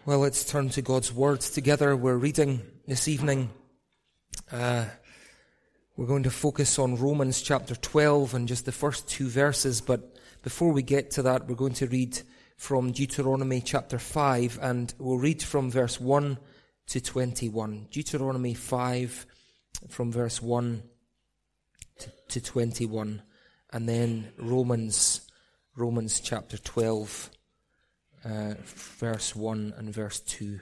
Well, let's turn to God's Word together. We're reading this evening. We're going to focus on Romans chapter 12 and just the first two verses. But before we get to that, we're going to read from Deuteronomy chapter 5, and we'll read from verse 1 to 21. Deuteronomy 5 from verse 1 to 21. And then Romans chapter 12. Verse 1 and verse 2.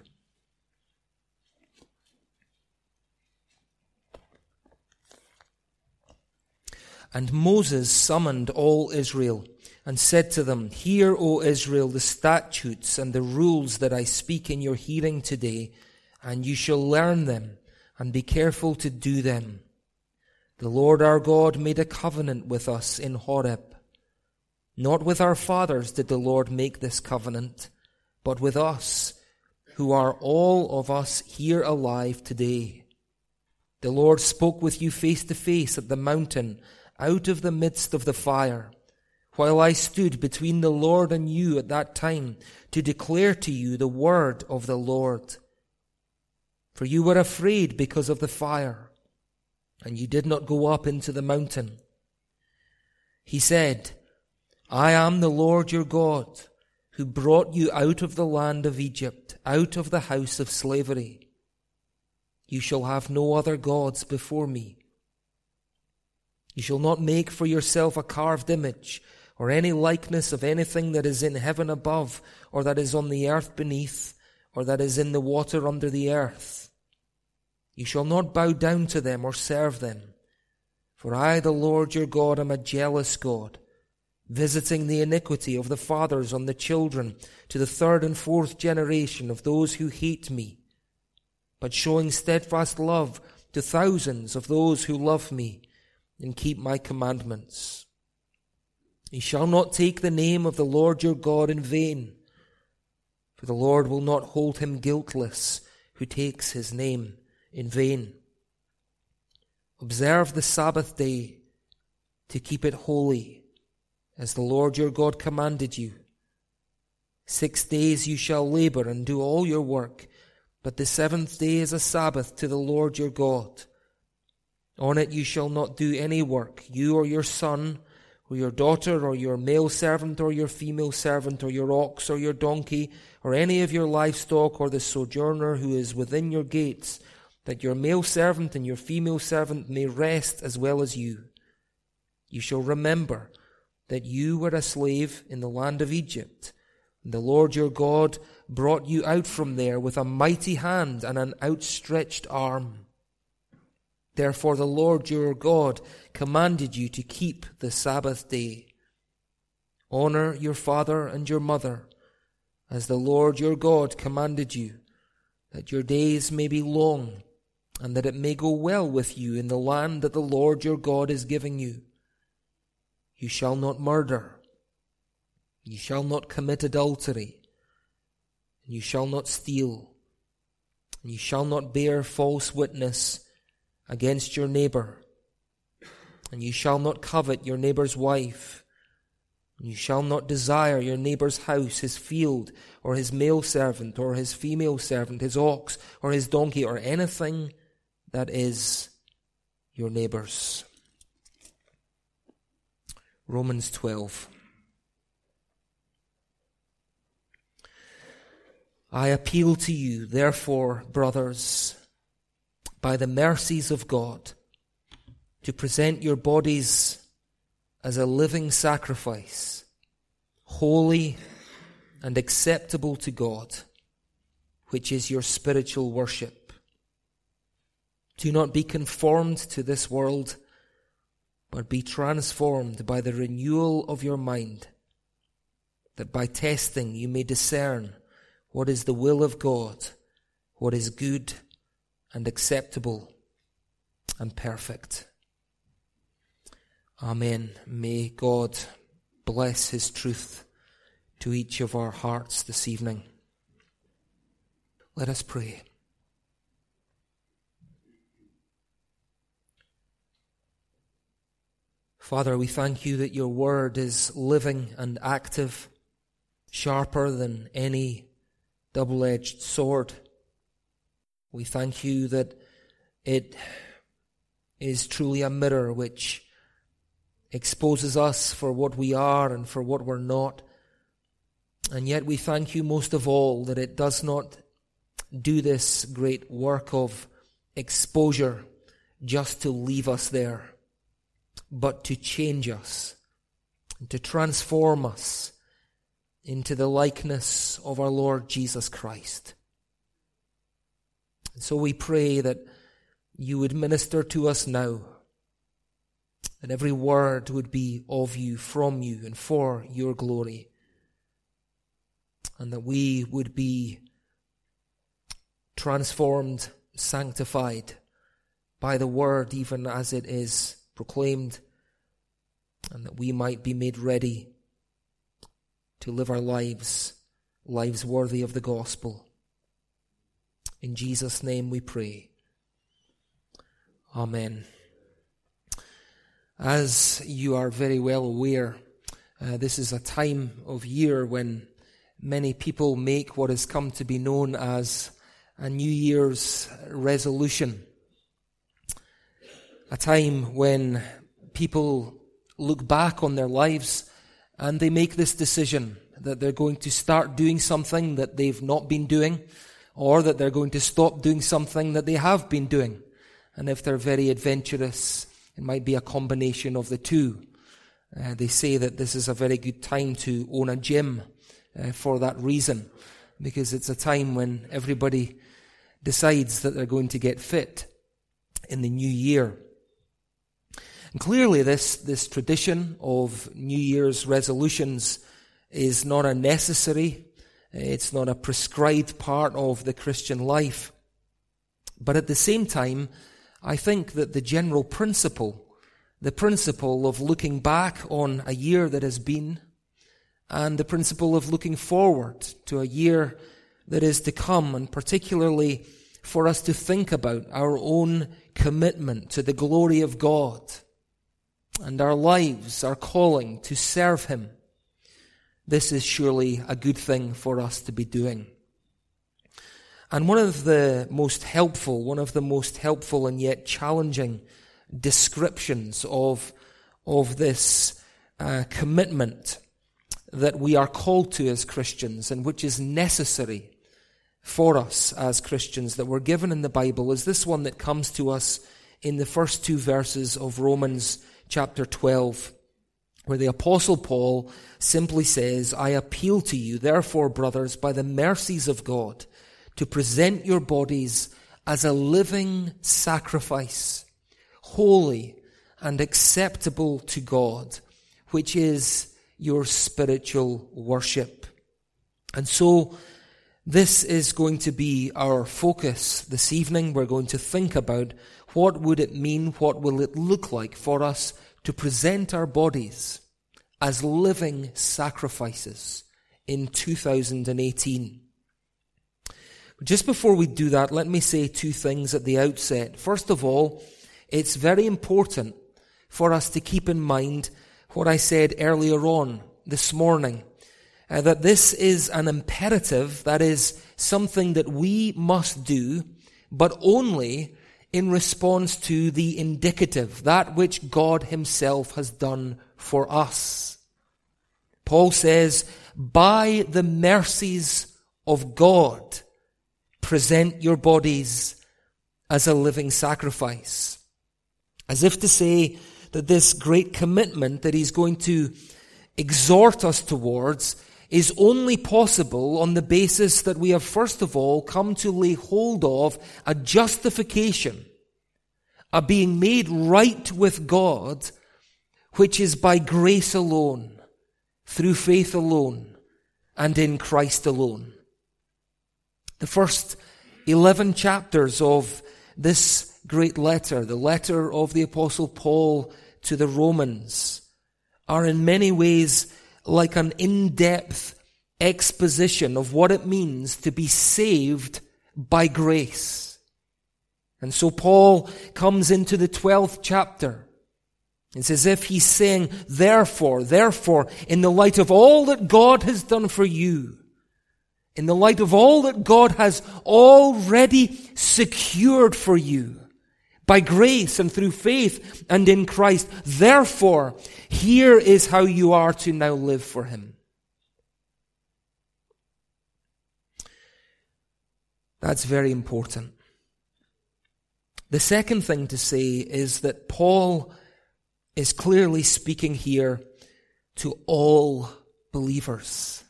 And Moses summoned all Israel and said to them, "Hear, O Israel, the statutes and the rules that I speak in your hearing today, and you shall learn them and be careful to do them. The Lord our God made a covenant with us in Horeb. Not with our fathers did the Lord make this covenant, but with us, who are all of us here alive today. The Lord spoke with you face to face at the mountain, out of the midst of the fire, while I stood between the Lord and you at that time to declare to you the word of the Lord. For you were afraid because of the fire, and you did not go up into the mountain. He said, I am the Lord your God, who brought you out of the land of Egypt, out of the house of slavery. You shall have no other gods before me. You shall not make for yourself a carved image, or any likeness of anything that is in heaven above, or that is on the earth beneath, or that is in the water under the earth. You shall not bow down to them or serve them. For I, the Lord your God, am a jealous God, visiting the iniquity of the fathers on the children to the third and fourth generation of those who hate me, but showing steadfast love to thousands of those who love me and keep my commandments. You shall not take the name of the Lord your God in vain, for the Lord will not hold him guiltless who takes his name in vain. Observe the Sabbath day to keep it holy, as the Lord your God commanded you. 6 days you shall labor and do all your work, but the seventh day is a Sabbath to the Lord your God. On it you shall not do any work, you or your son, or your daughter, or your male servant, or your female servant, or your ox, or your donkey, or any of your livestock, or the sojourner who is within your gates, that your male servant and your female servant may rest as well as you. You shall remember that you were a slave in the land of Egypt, and the Lord your God brought you out from there with a mighty hand and an outstretched arm. Therefore the Lord your God commanded you to keep the Sabbath day. Honor your father and your mother, as the Lord your God commanded you, that your days may be long, and that it may go well with you in the land that the Lord your God is giving you. You shall not murder. You shall not commit adultery. And you shall not steal. And you shall not bear false witness against your neighbor. And you shall not covet your neighbor's wife. And you shall not desire your neighbor's house, his field, or his male servant, or his female servant, his ox, or his donkey, or anything that is your neighbor's. Romans 12. I appeal to you, therefore, brothers, by the mercies of God, to present your bodies as a living sacrifice, holy and acceptable to God, which is your spiritual worship. Do not be conformed to this world, but be transformed by the renewal of your mind, that by testing you may discern what is the will of God, what is good and acceptable and perfect. Amen. May God bless his truth to each of our hearts this evening. Let us pray. Father, we thank you that your word is living and active, sharper than any double-edged sword. We thank you that it is truly a mirror which exposes us for what we are and for what we're not. And yet we thank you most of all that it does not do this great work of exposure just to leave us there, but to change us and to transform us into the likeness of our Lord Jesus Christ. And so we pray that you would minister to us now, that every word would be of you, from you, and for your glory, and that we would be transformed, sanctified by the word even as it is proclaimed, and that we might be made ready to live our lives worthy of the gospel. In Jesus' name we pray. Amen. As you are very well aware, this is a time of year when many people make what has come to be known as a New Year's resolution. A time when people look back on their lives and they make this decision that they're going to start doing something that they've not been doing, or that they're going to stop doing something that they have been doing. And if they're very adventurous, it might be a combination of the two. They say that this is a very good time to own a gym for that reason, because it's a time when everybody decides that they're going to get fit in the new year. And clearly this tradition of New Year's resolutions is not a necessary, it's not a prescribed part of the Christian life. But at the same time, I think that the general principle, the principle of looking back on a year that has been, and the principle of looking forward to a year that is to come, and particularly for us to think about our own commitment to the glory of God and our lives, our calling to serve Him, this is surely a good thing for us to be doing. And one of the most helpful and yet challenging descriptions of this commitment that we are called to as Christians, and which is necessary for us as Christians, that we're given in the Bible, is this one that comes to us in the first two verses of Romans chapter 12, where the Apostle Paul simply says, "I appeal to you, therefore, brothers, by the mercies of God, to present your bodies as a living sacrifice, holy and acceptable to God, which is your spiritual worship." And so this is going to be our focus this evening. We're going to think about what would it mean, what will it look like for us to present our bodies as living sacrifices in 2018. Just before we do that, let me say two things at the outset. First of all, it's very important for us to keep in mind what I said earlier on this morning, that this is an imperative, that is something that we must do, but only in response to the indicative, that which God Himself has done for us. Paul says, by the mercies of God, present your bodies as a living sacrifice. As if to say that this great commitment that he's going to exhort us towards is only possible on the basis that we have first of all come to lay hold of a justification, a being made right with God, which is by grace alone, through faith alone, and in Christ alone. The first 11 chapters of this great letter, the letter of the Apostle Paul to the Romans, are in many ways like an in-depth exposition of what it means to be saved by grace. And so Paul comes into the 12th chapter. It's as if he's saying, therefore, in the light of all that God has done for you, in the light of all that God has already secured for you by grace and through faith and in Christ. Therefore, here is how you are to now live for Him. That's very important. The second thing to say is that Paul is clearly speaking here to all believers.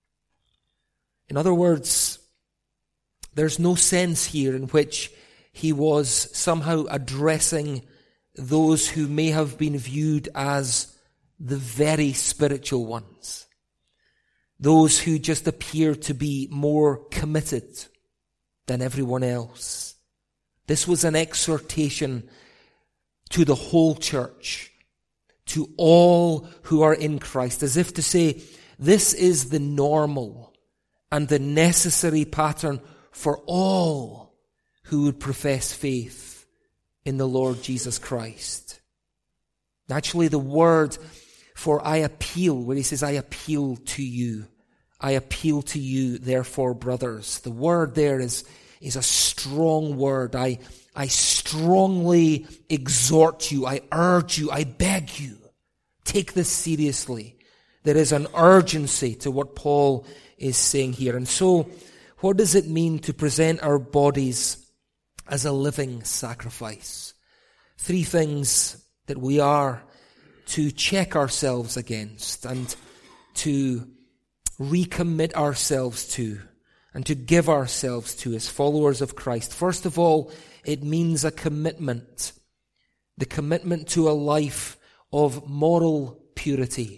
In other words, there's no sense here in which he was somehow addressing those who may have been viewed as the very spiritual ones, those who just appear to be more committed than everyone else. This was an exhortation to the whole church, to all who are in Christ, as if to say, this is the normal and the necessary pattern for all who would profess faith in the Lord Jesus Christ. Actually, the word for I appeal, where he says, I appeal to you. I appeal to you, therefore, brothers. The word there is a strong word. I strongly exhort you. I urge you. I beg you. Take this seriously. There is an urgency to what Paul is saying here. And so, what does it mean to present our bodies as a living sacrifice? 3 things that we are to check ourselves against and to recommit ourselves to and to give ourselves to as followers of Christ. First of all, it means a commitment. The commitment to a life of moral purity.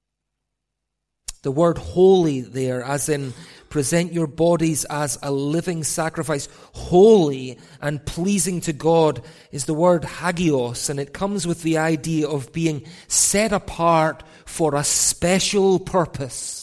The word holy there, as in present your bodies as a living sacrifice, holy and pleasing to God, is the word hagios, and it comes with the idea of being set apart for a special purpose.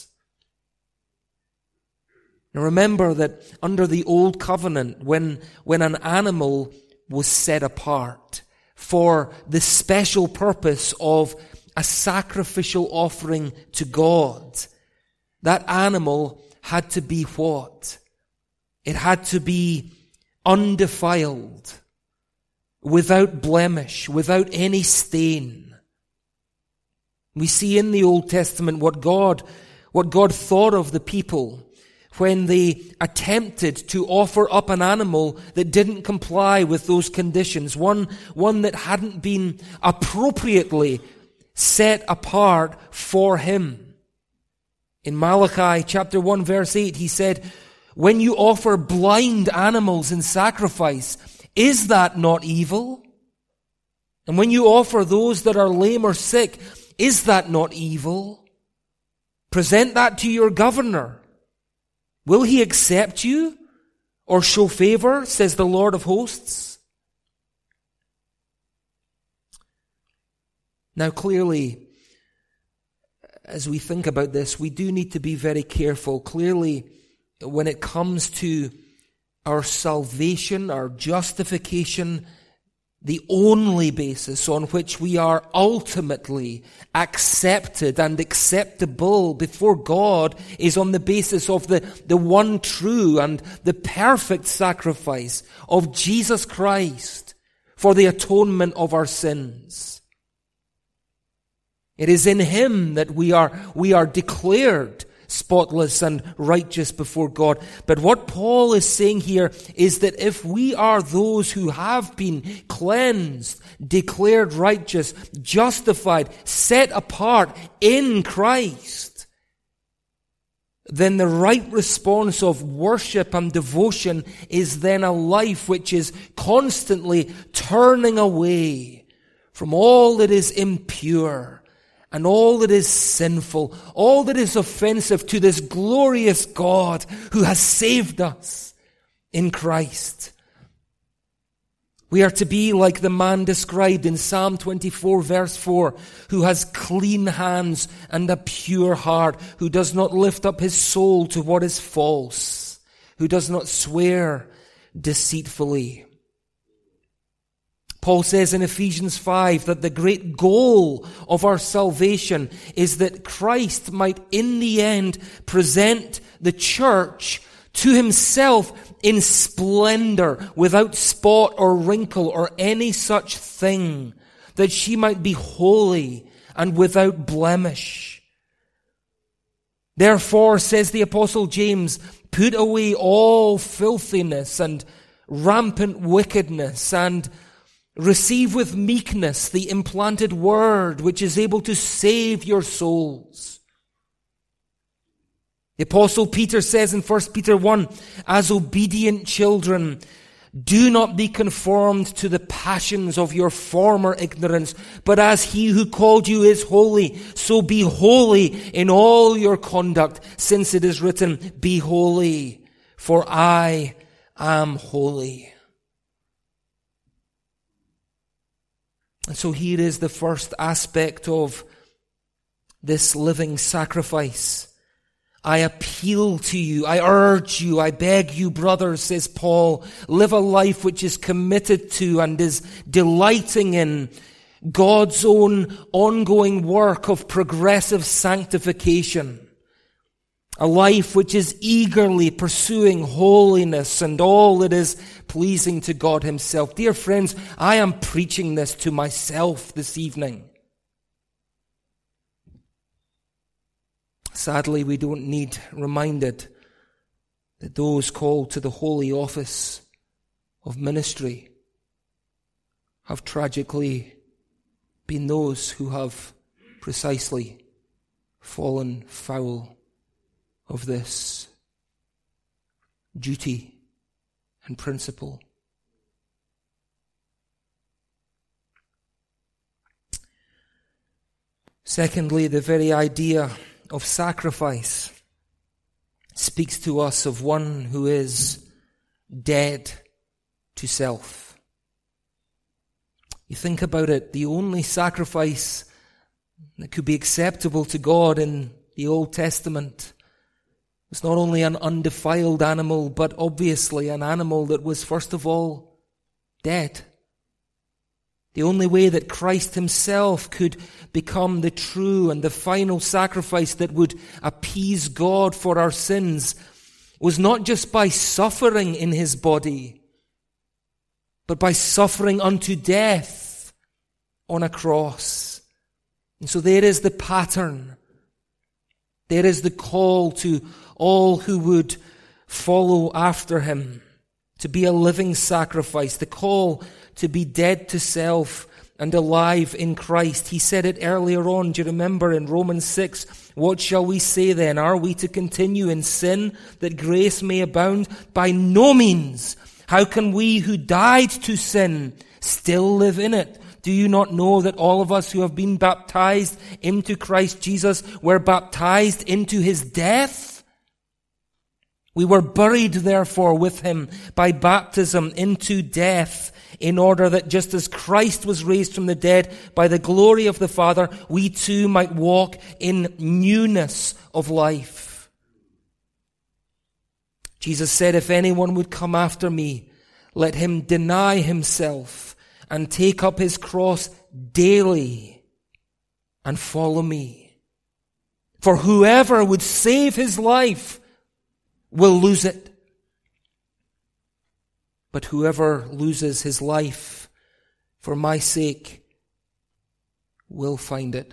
Now remember that under the Old Covenant, when an animal was set apart for the special purpose of a sacrificial offering to God, that animal had to be what? It had to be undefiled, without blemish, without any stain. We see in the Old Testament what God thought of the people when they attempted to offer up an animal that didn't comply with those conditions, one that hadn't been appropriately set apart for Him. In Malachi chapter 1 verse 8, he said, when you offer blind animals in sacrifice, is that not evil? And when you offer those that are lame or sick, is that not evil? Present that to your governor. Will he accept you or show favor, says the Lord of hosts? Now clearly, as we think about this, we do need to be very careful. Clearly, when it comes to our salvation, our justification, the only basis on which we are ultimately accepted and acceptable before God is on the basis of the one true and the perfect sacrifice of Jesus Christ for the atonement of our sins. It is in Him that we are declared spotless and righteous before God. But what Paul is saying here is that if we are those who have been cleansed, declared righteous, justified, set apart in Christ, then the right response of worship and devotion is then a life which is constantly turning away from all that is impure and all that is sinful, all that is offensive to this glorious God who has saved us in Christ. We are to be like the man described in Psalm 24 verse 4, who has clean hands and a pure heart, who does not lift up his soul to what is false, who does not swear deceitfully. Paul says in Ephesians 5 that the great goal of our salvation is that Christ might in the end present the church to himself in splendor, without spot or wrinkle or any such thing, that she might be holy and without blemish. Therefore, says the Apostle James, put away all filthiness and rampant wickedness, and receive with meekness the implanted word, which is able to save your souls. The Apostle Peter says in 1 Peter 1, as obedient children, do not be conformed to the passions of your former ignorance, but as he who called you is holy, so be holy in all your conduct, since it is written, be holy, for I am holy. And so here is the first aspect of this living sacrifice. I appeal to you, I urge you, I beg you, brothers, says Paul, live a life which is committed to and is delighting in God's own ongoing work of progressive sanctification. A life which is eagerly pursuing holiness and all that is pleasing to God himself. Dear friends, I am preaching this to myself this evening. Sadly, we don't need reminded that those called to the holy office of ministry have tragically been those who have precisely fallen foul of this duty and principle. Secondly, the very idea of sacrifice speaks to us of one who is dead to self. You think about it, the only sacrifice that could be acceptable to God in the Old Testament was not only an undefiled animal, but obviously an animal that was first of all dead. The only way that Christ himself could become the true and the final sacrifice that would appease God for our sins was not just by suffering in his body, but by suffering unto death on a cross. And so there is the pattern. There is the call to all who would follow after him to be a living sacrifice, the call to be dead to self and alive in Christ. He said it earlier on, do you remember in Romans 6, what shall we say then? Are we to continue in sin that grace may abound? By no means. How can we who died to sin still live in it? Do you not know that all of us who have been baptized into Christ Jesus were baptized into his death? We were buried, therefore, with him by baptism into death, in order that just as Christ was raised from the dead by the glory of the Father, we too might walk in newness of life. Jesus said, if anyone would come after me, let him deny himself and take up his cross daily and follow me. For whoever would save his life will lose it. But whoever loses his life for my sake will find it.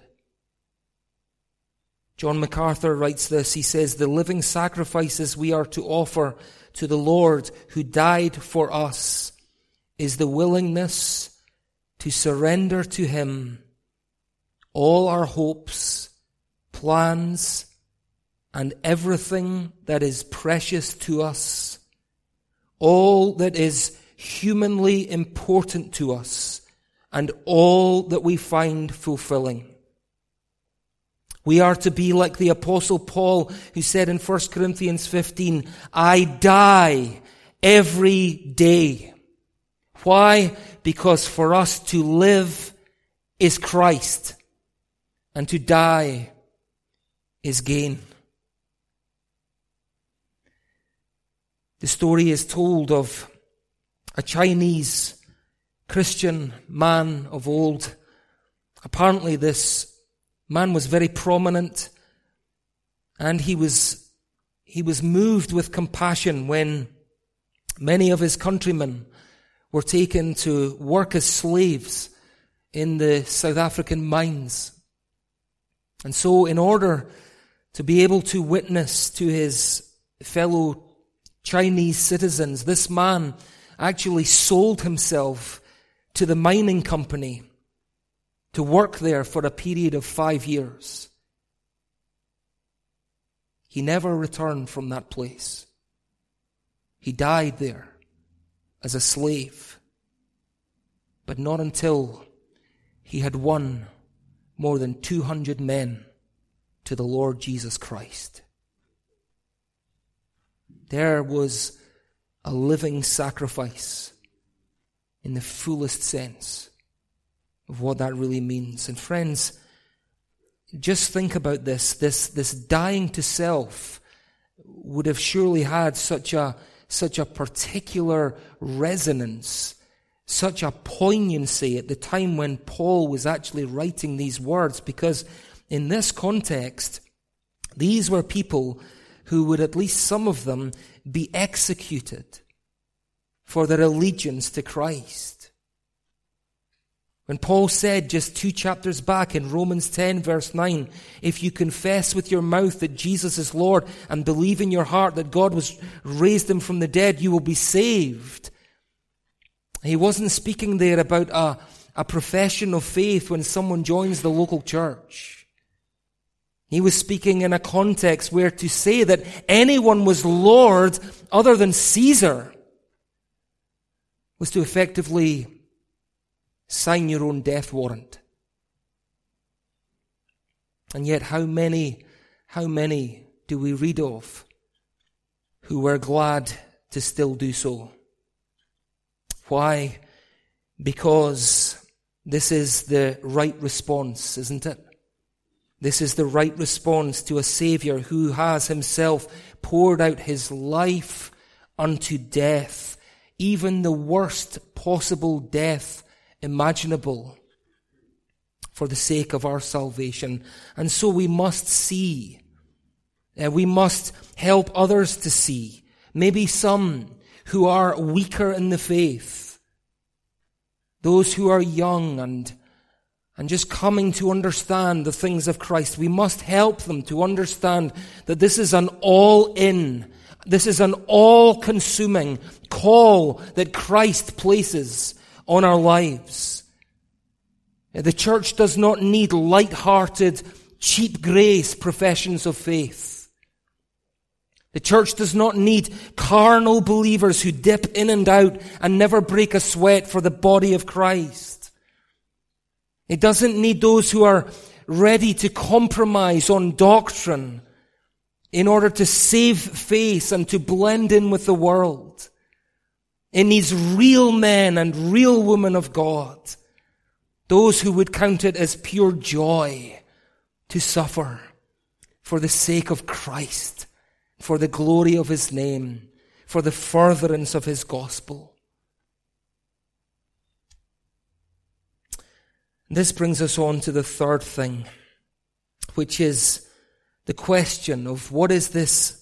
John MacArthur writes this. He says, the living sacrifices we are to offer to the Lord who died for us is the willingness to surrender to him all our hopes, plans, and everything that is precious to us, all that is humanly important to us, and all that we find fulfilling. We are to be like the Apostle Paul, who said in 1 Corinthians 15, I die every day. Why? Because for us to live is Christ, and to die is gain. The story is told of a Chinese Christian man of old. Apparently this man was very prominent, and he was moved with compassion when many of his countrymen were taken to work as slaves in the South African mines. And so in order to be able to witness to his fellow Chinese citizens, this man actually sold himself to the mining company to work there for a period of 5 years. He never returned from that place. He died there as a slave, but not until he had won more than 200 men to the Lord Jesus Christ. There was a living sacrifice in the fullest sense of what that really means. And friends, just think about this dying to self would have surely had such a particular resonance, such a poignancy at the time when Paul was actually writing these words, because in this context, these were people who would, at least some of them, be executed for their allegiance to Christ. When Paul said just 2 chapters back in Romans 10 verse 9, if you confess with your mouth that Jesus is Lord and believe in your heart that God raised him from the dead, you will be saved. He wasn't speaking there about a profession of faith when someone joins the local church. He was speaking in a context where to say that anyone was Lord other than Caesar was to effectively sign your own death warrant. And yet how many do we read of who were glad to still do so? Why? Because this is the right response, isn't it? This is the right response to a Savior who has himself poured out his life unto death, even the worst possible death imaginable, for the sake of our salvation. And so we must see, we must help others to see, maybe some who are weaker in the faith, those who are young and just coming to understand the things of Christ. We must help them to understand that this is an all-in, this is an all-consuming call that Christ places on our lives. The church does not need light-hearted, cheap grace professions of faith. The church does not need carnal believers who dip in and out and never break a sweat for the body of Christ. It doesn't need those who are ready to compromise on doctrine in order to save face and to blend in with the world. It needs real men and real women of God, those who would count it as pure joy to suffer for the sake of Christ, for the glory of his name, for the furtherance of his gospel. This brings us on to the third thing, which is the question of what is this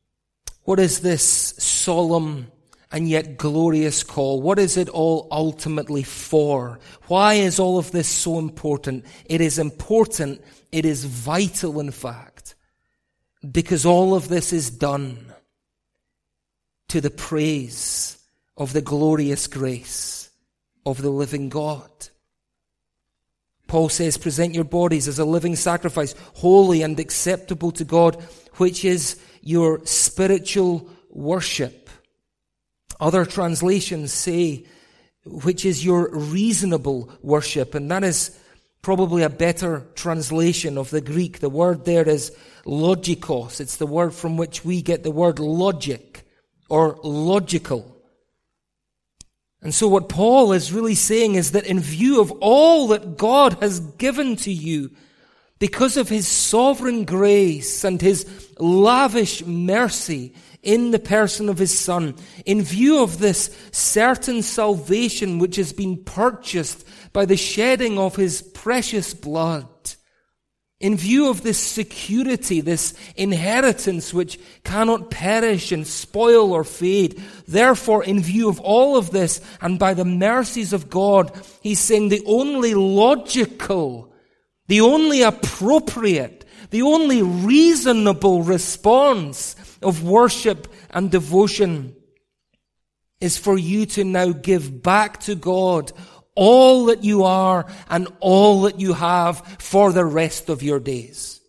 solemn and yet glorious call? What is it all ultimately for? Why is all of this so important? It is important, it is vital in fact, because all of this is done to the praise of the glorious grace of the living God. Paul says, present your bodies as a living sacrifice, holy and acceptable to God, which is your spiritual worship. Other translations say, which is your reasonable worship. And that is probably a better translation of the Greek. The word there is logikos. It's the word from which we get the word logic or logical. And so what Paul is really saying is that in view of all that God has given to you, because of his sovereign grace and his lavish mercy in the person of his Son, in view of this certain salvation which has been purchased by the shedding of his precious blood, in view of this security, this inheritance which cannot perish and spoil or fade, therefore, in view of all of this, and by the mercies of God, he's saying the only logical, the only appropriate, the only reasonable response of worship and devotion is for you to now give back to God all that you are and all that you have for the rest of your days.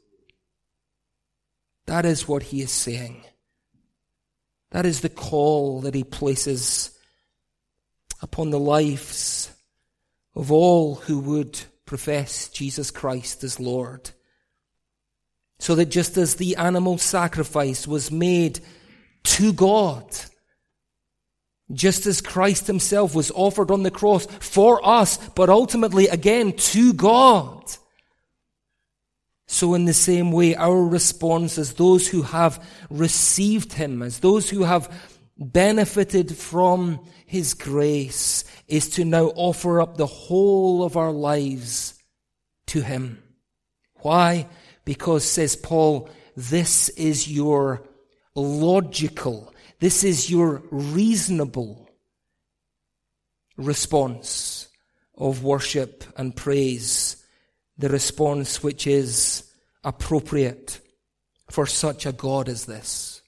That is what he is saying. That is the call that he places upon the lives of all who would profess Jesus Christ as Lord. So that just as the animal sacrifice was made to God, just as Christ himself was offered on the cross for us, but ultimately again to God, so in the same way our response as those who have received him, as those who have benefited from his grace, is to now offer up the whole of our lives to him. Why? Because, says Paul, this is your logical, this is your reasonable response of worship and praise, the response which is appropriate for such a God as this.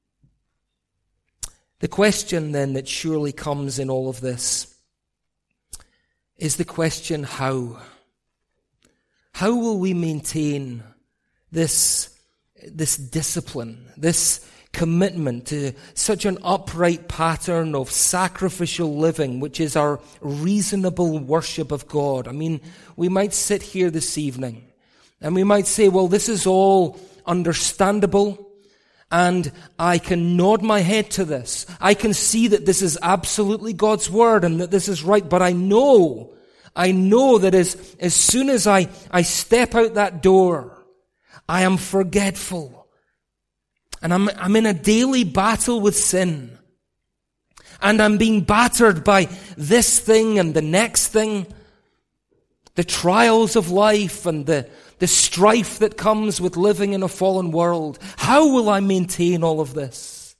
The question then that surely comes in all of this is the question how? How will we maintain this discipline, this commitment to such an upright pattern of sacrificial living, which is our reasonable worship of God? I mean, we might sit here this evening and we might say, well, this is all understandable and I can nod my head to this. I can see that this is absolutely God's word and that this is right, but I know that as soon as I step out that door, I am forgetful. And I'm in a daily battle with sin. And I'm being battered by this thing and the next thing. The trials of life and the strife that comes with living in a fallen world. How will I maintain all of this?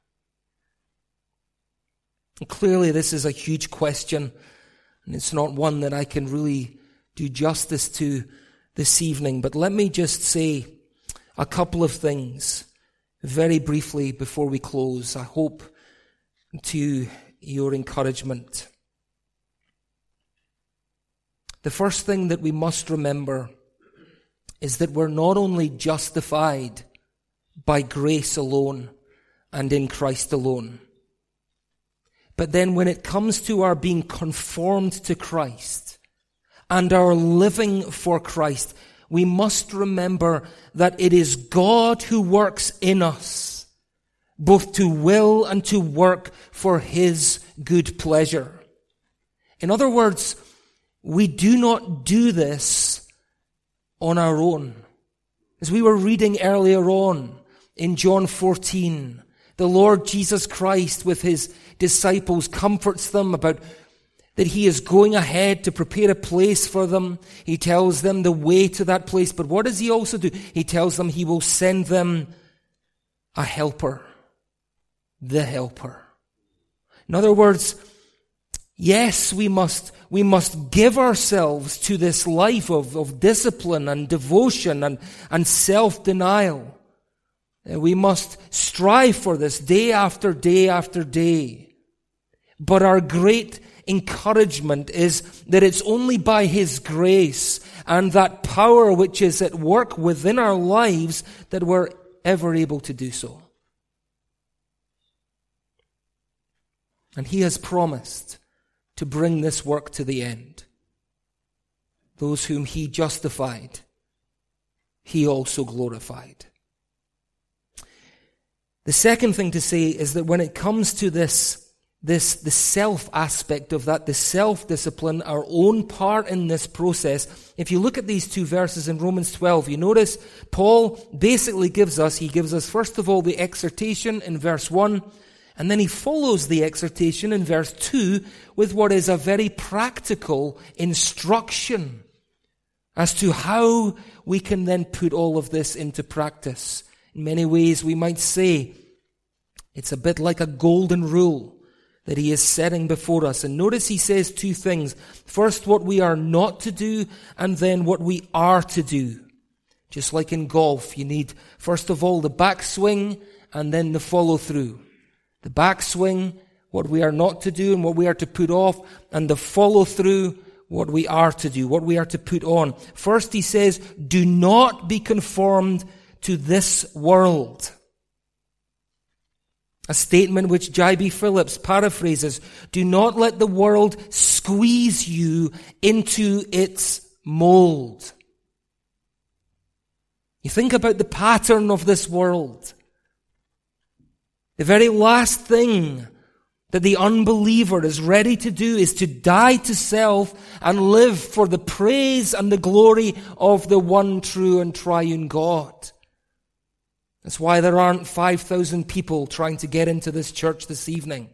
And clearly this is a huge question. And it's not one that I can really do justice to this evening. But let me just say a couple of things very briefly before we close. I hope to your encouragement. The first thing that we must remember is that we're not only justified by grace alone and in Christ alone, but then when it comes to our being conformed to Christ and our living for Christ, we must remember that it is God who works in us, both to will and to work for his good pleasure. In other words, we do not do this on our own. As we were reading earlier on in John 14, the Lord Jesus Christ with his disciples comforts them about that he is going ahead to prepare a place for them. He tells them the way to that place. But what does he also do? He tells them he will send them a helper. The helper. In other words, yes, we must give ourselves to this life of discipline and devotion and self-denial. We must strive for this day after day after day. But our great encouragement is that it's only by his grace and that power which is at work within our lives that we're ever able to do so. And he has promised to bring this work to the end. Those whom he justified, he also glorified. The second thing to say is that when it comes to this the self aspect of that, the self-discipline, our own part in this process. If you look at these two verses in Romans 12, you notice Paul basically gives us first of all the exhortation in verse 1, and then he follows the exhortation in verse 2 with what is a very practical instruction as to how we can then put all of this into practice. In many ways, we might say it's a bit like a golden rule that he is setting before us. And notice he says two things. First, what we are not to do, and then what we are to do. Just like in golf, you need, first of all, the backswing, and then the follow-through. The backswing, what we are not to do and what we are to put off, and the follow-through, what we are to do, what we are to put on. First, he says, do not be conformed to this world. A statement which J.B. Phillips paraphrases, do not let the world squeeze you into its mold. You think about the pattern of this world. The very last thing that the unbeliever is ready to do is to die to self and live for the praise and the glory of the one true and triune God. That's why there aren't 5,000 people trying to get into this church this evening.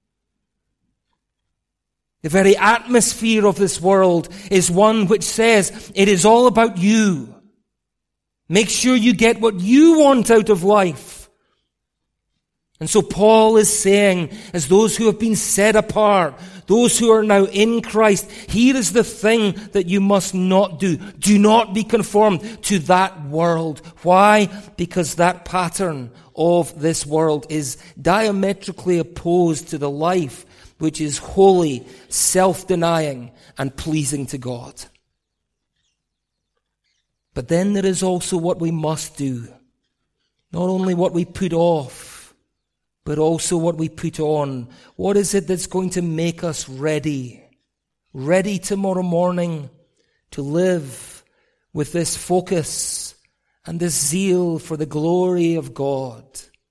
The very atmosphere of this world is one which says it is all about you. Make sure you get what you want out of life. And so Paul is saying, as those who have been set apart, those who are now in Christ, here is the thing that you must not do. Do not be conformed to that world. Why? Because that pattern of this world is diametrically opposed to the life which is holy, self-denying, and pleasing to God. But then there is also what we must do. Not only what we put off, but also what we put on. What is it that's going to make us ready? Ready tomorrow morning to live with this focus and this zeal for the glory of God.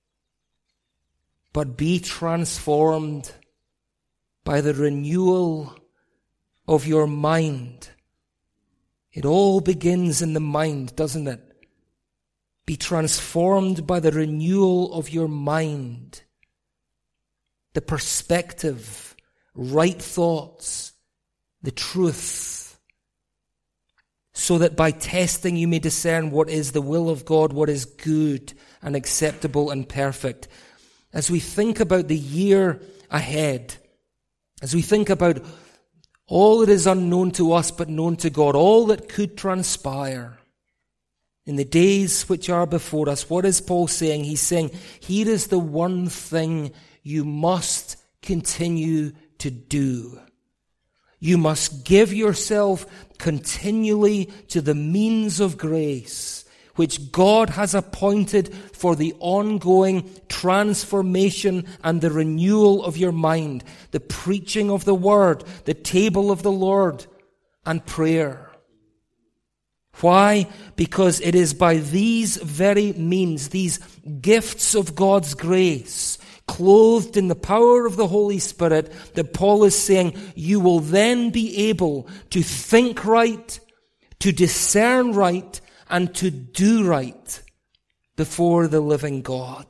But be transformed by the renewal of your mind. It all begins in the mind, doesn't it? Be transformed by the renewal of your mind. The perspective, right thoughts, the truth, so that by testing you may discern what is the will of God, what is good and acceptable and perfect. As we think about the year ahead, as we think about all that is unknown to us but known to God, all that could transpire in the days which are before us, what is Paul saying? He's saying, here is the one thing you must continue to do. You must give yourself continually to the means of grace which God has appointed for the ongoing transformation and the renewal of your mind, the preaching of the word, the table of the Lord, and prayer. Why? Because it is by these very means, these gifts of God's grace, clothed in the power of the Holy Spirit, that Paul is saying you will then be able to think right, to discern right, and to do right before the living God.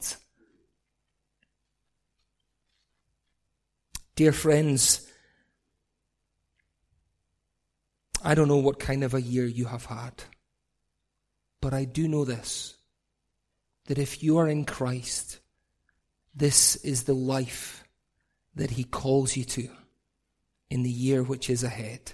Dear friends, I don't know what kind of a year you have had, but I do know this, that if you are in Christ, this is the life that He calls you to in the year which is ahead.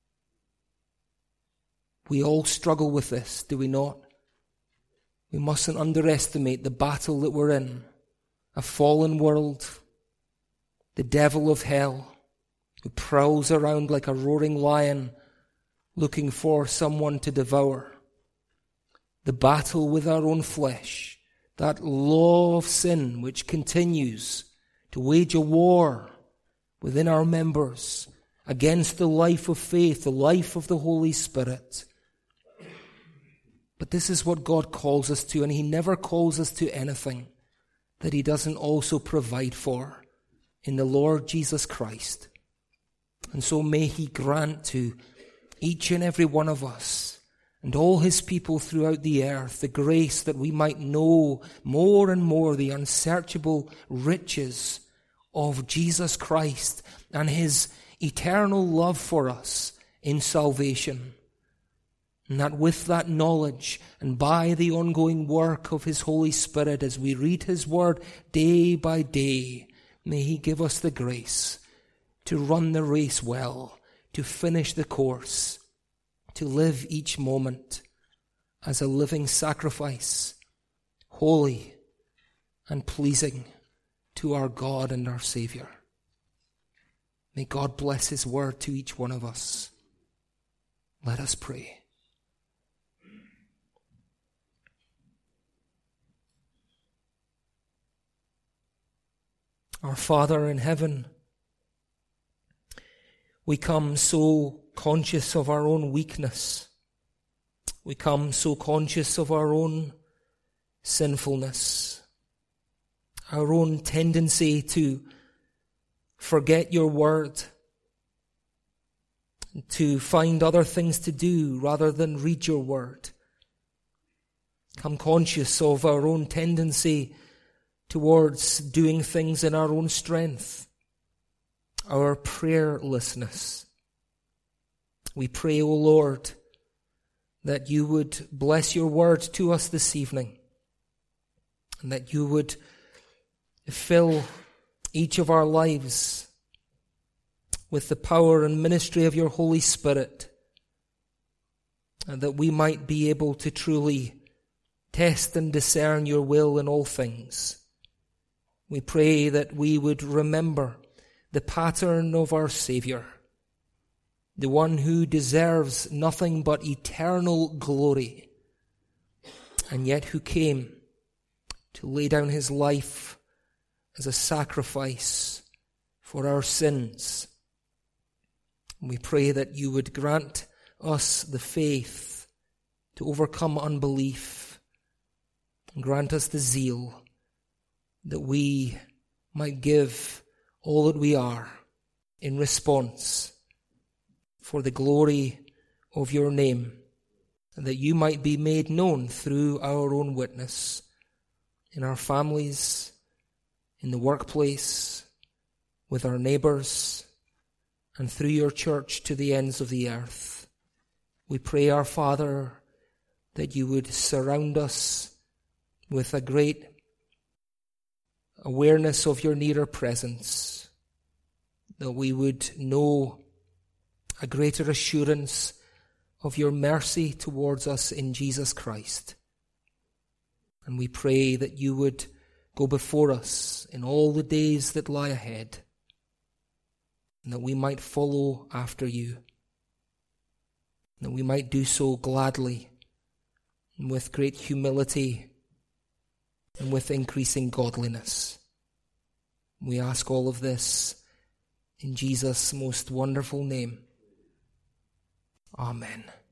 We all struggle with this, do we not? We mustn't underestimate the battle that we're in. A fallen world, the devil of hell, who prowls around like a roaring lion, looking for someone to devour. The battle with our own flesh, that law of sin which continues to wage a war within our members against the life of faith, the life of the Holy Spirit. But this is what God calls us to, and He never calls us to anything that He doesn't also provide for in the Lord Jesus Christ. And so may he grant to each and every one of us and all his people throughout the earth the grace that we might know more and more the unsearchable riches of Jesus Christ and his eternal love for us in salvation. And that with that knowledge and by the ongoing work of his Holy Spirit as we read his word day by day, may he give us the grace to run the race well, to finish the course, to live each moment as a living sacrifice, holy and pleasing to our God and our Savior. May God bless his word to each one of us. Let us pray. Our Father in heaven, we come so conscious of our own weakness. We come so conscious of our own sinfulness, our own tendency to forget your word, to find other things to do rather than read your word. Come conscious of our own tendency towards doing things in our own strength, our prayerlessness. We pray, O Lord, that you would bless your word to us this evening, and that you would fill each of our lives with the power and ministry of your Holy Spirit, and that we might be able to truly test and discern your will in all things. We pray that we would remember the pattern of our Savior, the one who deserves nothing but eternal glory, and yet who came to lay down his life as a sacrifice for our sins. We pray that you would grant us the faith to overcome unbelief, and grant us the zeal that we might give all that we are in response for the glory of your name, and that you might be made known through our own witness in our families, in the workplace, with our neighbors, and through your church to the ends of the earth. We pray, our Father, that you would surround us with a great awareness of your nearer presence, that we would know a greater assurance of your mercy towards us in Jesus Christ. And we pray that you would go before us in all the days that lie ahead, and that we might follow after you, and that we might do so gladly and with great humility and with increasing godliness. We ask all of this in Jesus' most wonderful name. Amen.